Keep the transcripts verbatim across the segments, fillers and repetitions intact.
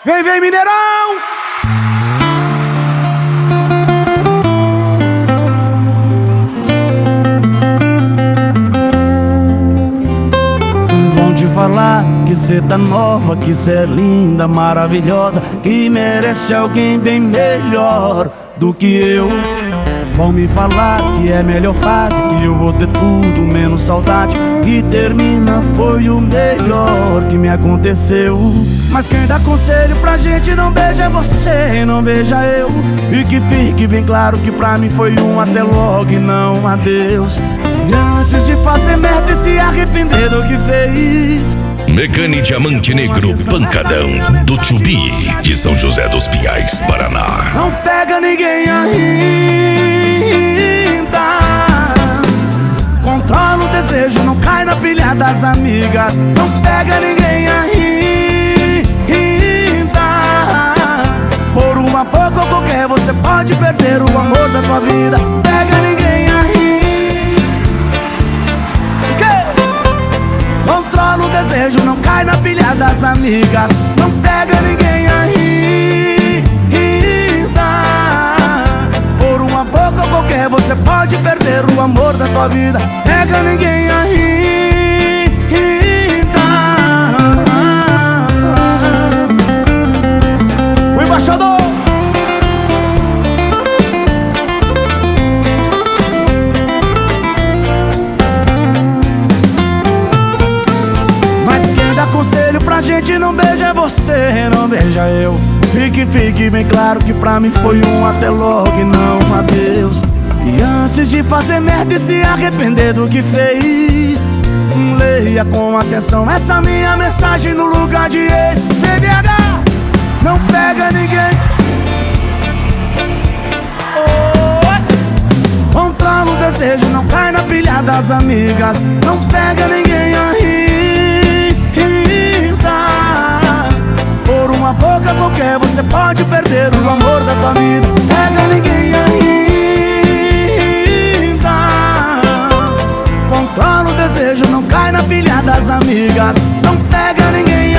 Vem, vem, Mineirão! Vão te falar que cê tá nova, que cê é linda, maravilhosa, que merece alguém bem melhor do que eu. Vão me falar que é a melhor fase, que eu vou ter tudo menos saudade, e termina foi o melhor que me aconteceu. Mas quem dá conselho pra gente não beija você, não beija eu. E que fique bem claro que pra mim foi um até logo e não um adeus. E antes de fazer merda e se arrepender do que fez, Mecânico Diamante Negro Pancadão do Tubi de São José dos Pinhais, Paraná. não pega ninguém ainda. Controla o desejo, não cai na pilha das amigas. Não pega ninguém ainda. Por uma pouco ou qualquer você pode perder o amor da tua vida. Pega ninguém ainda. O quê? Controla o desejo, não cai na pilha das amigas. Não pega ninguém ainda. Por uma boca ou qualquer você pode perder o amor da tua vida. Pega ninguém ainda. O embaixador. Conselho pra gente não beija você, não beija eu. Fique, fique bem claro que pra mim foi um até logo e não um adeus. E antes de fazer merda e se arrepender do que fez, leia com atenção essa minha mensagem no lugar de ex. B B H, não pega ninguém. Oh, controla o desejo, não cai na pilha das amigas. Não pega ninguém aí. Por uma boca qualquer você pode perder o amor da tua vida. Pega ninguém ainda. Controla o desejo, não cai na pilha das amigas. Não pega ninguém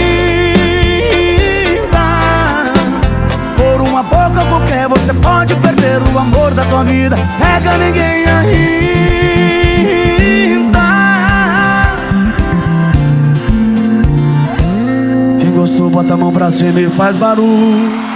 ainda. Por uma boca qualquer você pode perder o amor da tua vida. Pega ninguém ainda. Gostou, bota a mão pra cima e faz barulho.